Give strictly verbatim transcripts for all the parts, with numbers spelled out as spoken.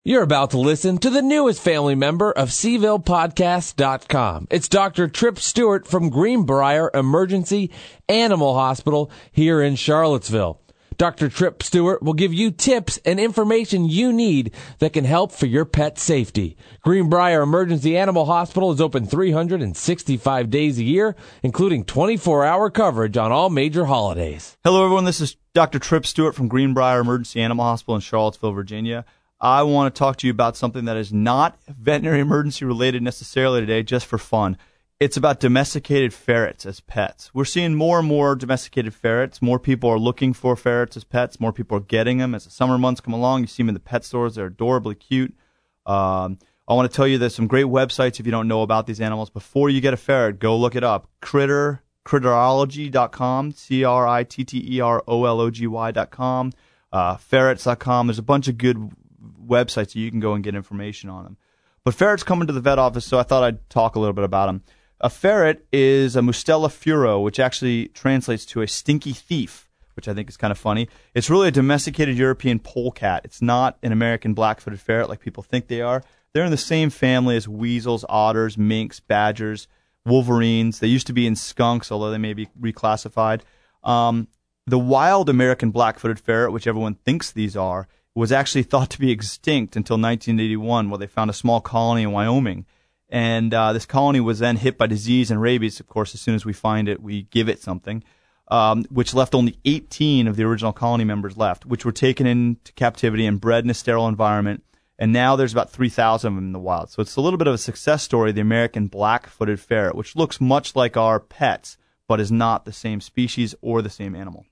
You're about to listen to the newest family member of Seville Podcast dot com. It's Doctor Trip Stewart from Greenbrier Emergency Animal Hospital here in Charlottesville. Doctor Trip Stewart will give you tips and information you need that can help for your pet's safety. Greenbrier Emergency Animal Hospital is open three hundred sixty-five days a year, including twenty-four hour coverage on all major holidays. Hello, everyone. This is Doctor Trip Stewart from Greenbrier Emergency Animal Hospital in Charlottesville, Virginia. I want to talk to you about something that is not veterinary emergency related necessarily today, just for fun. It's about domesticated ferrets as pets. We're seeing more and more domesticated ferrets. More people are looking for ferrets as pets. More people are getting them. As the summer months come along, you see them in the pet stores. They're adorably cute. Um, I want to tell you there's some great websites if you don't know about these animals. Before you get a ferret, go look it up. Critter, critterology dot com, C R I T T E R O L O G Y dot com, uh, ferrets dot com. There's a bunch of good websites that you can go and get information on them. But ferrets come into the vet office, so I thought I'd talk a little bit about them. A ferret is a Mustela furo, which actually translates to a stinky thief, which I think is kind of funny. It's really a domesticated European polecat. It's not an American black-footed ferret like people think they are. They're in the same family as weasels, otters, minks, badgers, wolverines. They used to be in skunks, although they may be reclassified. Um, the wild American black-footed ferret, which everyone thinks these are, was actually thought to be extinct until nineteen eighty-one, where they found a small colony in Wyoming. And uh, this colony was then hit by disease and rabies. Of course, as soon as we find it, we give it something, um, which left only eighteen of the original colony members left, which were taken into captivity and bred in a sterile environment. And now there's about three thousand of them in the wild. So it's a little bit of a success story, the American black-footed ferret, which looks much like our pets, but is not the same species or the same animal.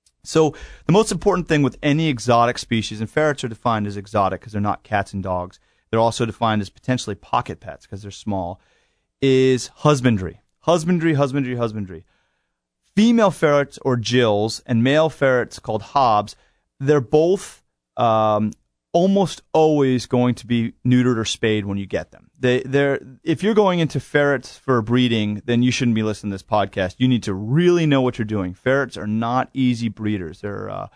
So the most important thing with any exotic species, and ferrets are defined as exotic because they're not cats and dogs, they're also defined as potentially pocket pets because they're small, is husbandry. Husbandry, husbandry, husbandry. Female ferrets, or gills, and male ferrets called hobs, they're both um, almost always going to be neutered or spayed when you get them. They, they're, if you're going into ferrets for breeding, then you shouldn't be listening to this podcast. You need to really know what you're doing. Ferrets are not easy breeders. They're uh,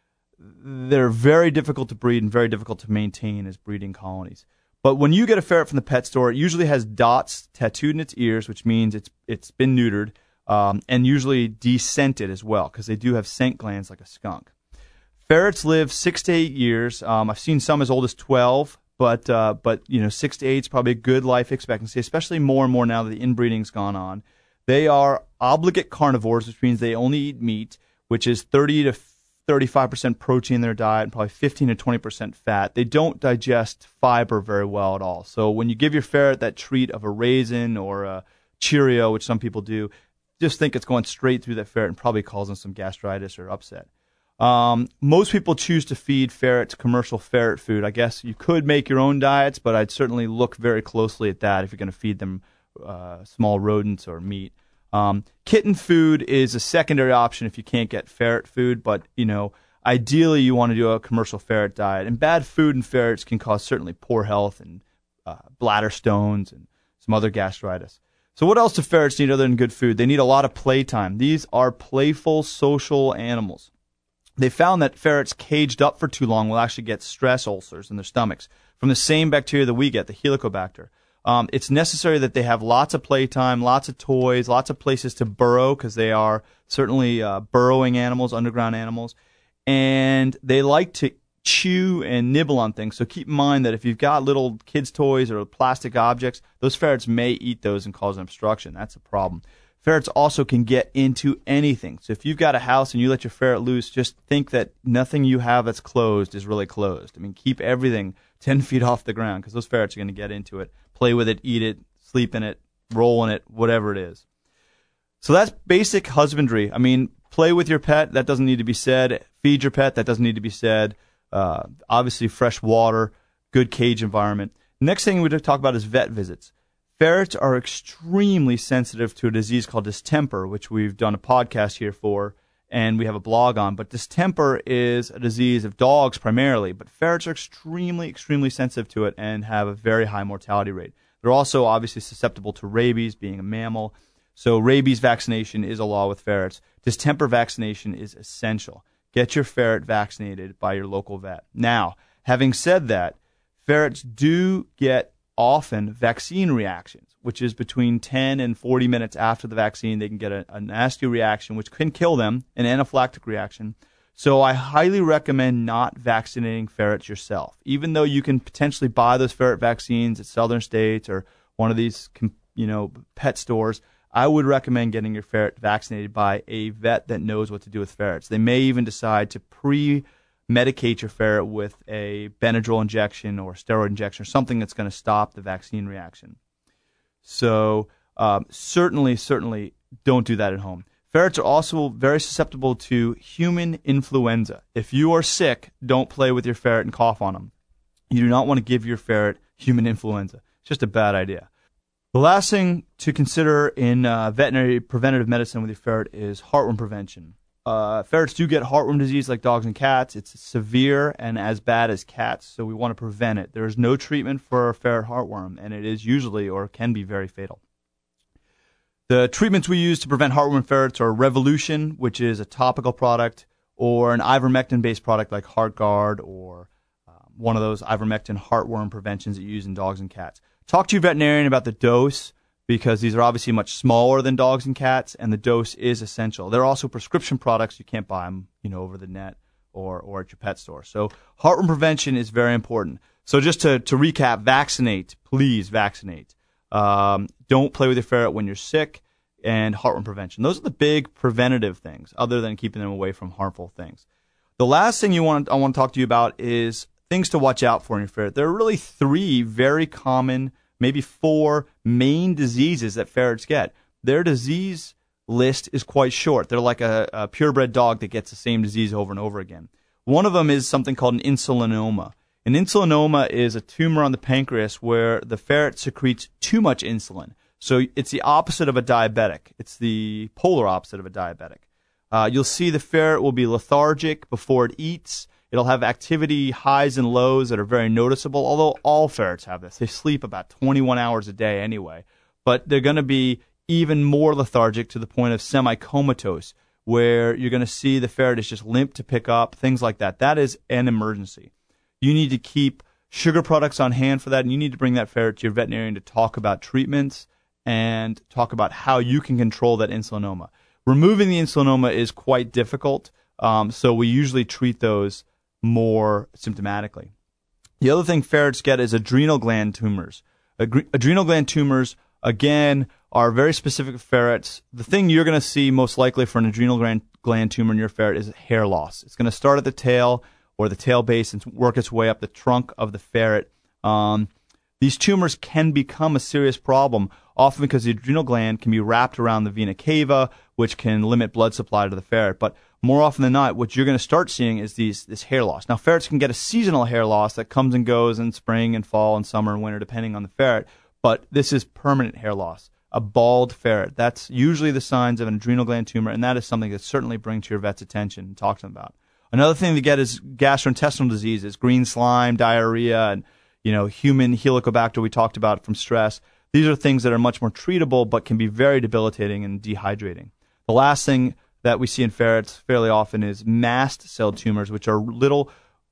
they're very difficult to breed and very difficult to maintain as breeding colonies. But when you get a ferret from the pet store, it usually has dots tattooed in its ears, which means it's it's been neutered, um, and usually descented as well, because they do have scent glands like a skunk. Ferrets live six to eight years. Um, I've seen some as old as twelve. But, uh, but you know, six to eight is probably a good life expectancy, especially more and more now that the inbreeding's gone on. They are obligate carnivores, which means they only eat meat, which is thirty to thirty-five percent protein in their diet and probably fifteen to twenty percent fat. They don't digest fiber very well at all. So when you give your ferret that treat of a raisin or a Cheerio, which some people do, just think it's going straight through that ferret and probably causing some gastritis or upset. Um, most people choose to feed ferrets commercial ferret food. I guess you could make your own diets, but I'd certainly look very closely at that if you're going to feed them uh, small rodents or meat. Um, kitten food is a secondary option if you can't get ferret food, but you know, ideally you want to do a commercial ferret diet. And bad food in ferrets can cause certainly poor health and uh, bladder stones and some other gastritis. So what else do ferrets need other than good food? They need a lot of playtime. These are playful, social animals. They found that ferrets caged up for too long will actually get stress ulcers in their stomachs from the same bacteria that we get, the Helicobacter. Um, it's necessary that they have lots of playtime, lots of toys, lots of places to burrow because they are certainly uh, burrowing animals, underground animals. And they like to chew and nibble on things. So keep in mind that if you've got little kids' toys or plastic objects, those ferrets may eat those and cause an obstruction. That's a problem. Ferrets also can get into anything. So if you've got a house and you let your ferret loose, just think that nothing you have that's closed is really closed. I mean, keep everything ten feet off the ground because those ferrets are going to get into it, play with it, eat it, sleep in it, roll in it, whatever it is. So that's basic husbandry. I mean, play with your pet. That doesn't need to be said. Feed your pet. That doesn't need to be said. Uh, obviously, fresh water, good cage environment. Next thing we're going to talk about is vet visits. Ferrets are extremely sensitive to a disease called distemper, which we've done a podcast here for, and we have a blog on. But distemper is a disease of dogs primarily, but ferrets are extremely, extremely sensitive to it and have a very high mortality rate. They're also obviously susceptible to rabies, being a mammal. So rabies vaccination is a law with ferrets. Distemper vaccination is essential. Get your ferret vaccinated by your local vet. Now, having said that, ferrets do get often vaccine reactions, which is between ten and forty minutes after the vaccine. They can get a, a nasty reaction, which can kill them, an anaphylactic reaction. So I highly recommend not vaccinating ferrets yourself. Even though you can potentially buy those ferret vaccines at Southern States or one of these, you know, pet stores, I would recommend getting your ferret vaccinated by a vet that knows what to do with ferrets. They may even decide to pre-medicate your ferret with a Benadryl injection or steroid injection or something that's going to stop the vaccine reaction. So um, certainly, certainly don't do that at home. Ferrets are also very susceptible to human influenza. If you are sick, don't play with your ferret and cough on them. You do not want to give your ferret human influenza. It's just a bad idea. The last thing to consider in uh, veterinary preventative medicine with your ferret is heartworm prevention. Uh, ferrets do get heartworm disease like dogs and cats. It's severe and as bad as cats, so we want to prevent it. There is no treatment for ferret heartworm, and it is usually or can be very fatal. The treatments we use to prevent heartworm in ferrets are Revolution, which is a topical product, or an ivermectin-based product like HeartGuard, or um, one of those ivermectin heartworm preventions that you use in dogs and cats. Talk to your veterinarian about the dose, because these are obviously much smaller than dogs and cats, and the dose is essential. There are also prescription products. You can't buy them, you know, over the net or, or at your pet store. So heartworm prevention is very important. So just to, to recap, vaccinate. Please vaccinate. Um, don't play with your ferret when you're sick, and heartworm prevention. Those are the big preventative things, other than keeping them away from harmful things. The last thing you want I want to talk to you about is things to watch out for in your ferret. There are really three very common, maybe four main diseases that ferrets get. Their disease list is quite short. They're like a, a purebred dog that gets the same disease over and over again. One of them is something called an insulinoma. An insulinoma is a tumor on the pancreas where the ferret secretes too much insulin. So it's the opposite of a diabetic. It's the polar opposite of a diabetic. Uh, you'll see the ferret will be lethargic before it eats. It'll have activity highs and lows that are very noticeable, although all ferrets have this. They sleep about twenty-one hours a day anyway. But they're going to be even more lethargic to the point of semi-comatose, where you're going to see the ferret is just limp to pick up, things like that. That is an emergency. You need to keep sugar products on hand for that, and you need to bring that ferret to your veterinarian to talk about treatments and talk about how you can control that insulinoma. Removing the insulinoma is quite difficult, um, so we usually treat those more symptomatically. The other thing ferrets get is adrenal gland tumors. Agre- adrenal gland tumors, again, are very specific to ferrets. The thing you're going to see most likely for an adrenal gland, gland tumor in your ferret is hair loss. It's going to start at the tail or the tail base and work its way up the trunk of the ferret. Um, these tumors can become a serious problem, often because the adrenal gland can be wrapped around the vena cava, which can limit blood supply to the ferret. But more often than not, what you're going to start seeing is these this hair loss. Now, ferrets can get a seasonal hair loss that comes and goes in spring and fall and summer and winter, depending on the ferret. But this is permanent hair loss, a bald ferret. That's usually the signs of an adrenal gland tumor, and that is something that certainly bring to your vet's attention and talk to them about. Another thing to get is gastrointestinal diseases, green slime, diarrhea, and you know, human helicobacter we talked about from stress. These are things that are much more treatable but can be very debilitating and dehydrating. The last thing that we see in ferrets fairly often is mast cell tumors, which are little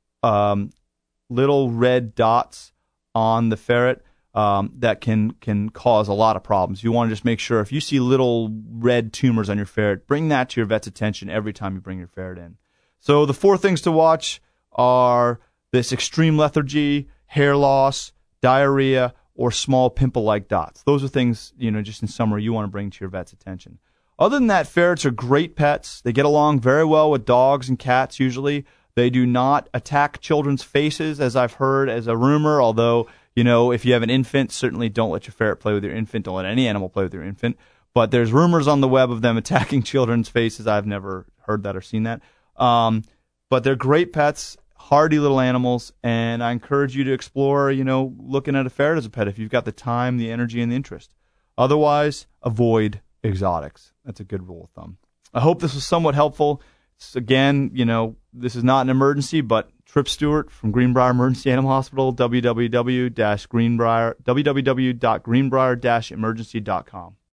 um, little red dots on the ferret um, that can, can cause a lot of problems. You want to just make sure if you see little red tumors on your ferret, bring that to your vet's attention every time you bring your ferret in. So the four things to watch are this extreme lethargy, hair loss, diarrhea, or small pimple-like dots. Those are things, you know, just in summary, you want to bring to your vet's attention. Other than that, ferrets are great pets. They get along very well with dogs and cats usually. They do not attack children's faces, as I've heard as a rumor, although, you know, if you have an infant, certainly don't let your ferret play with your infant. Don't let any animal play with your infant. But there's rumors on the web of them attacking children's faces. I've never heard that or seen that. Um, but they're great pets, hardy little animals, and I encourage you to explore, you know, looking at a ferret as a pet if you've got the time, the energy, and the interest. Otherwise, avoid exotics. That's a good rule of thumb. I hope this was somewhat helpful. It's, again, you know, this is not an emergency, but Trip Stewart from Greenbrier Emergency Animal Hospital, w w w dot greenbrier w w w dot greenbrier dash emergency dot com.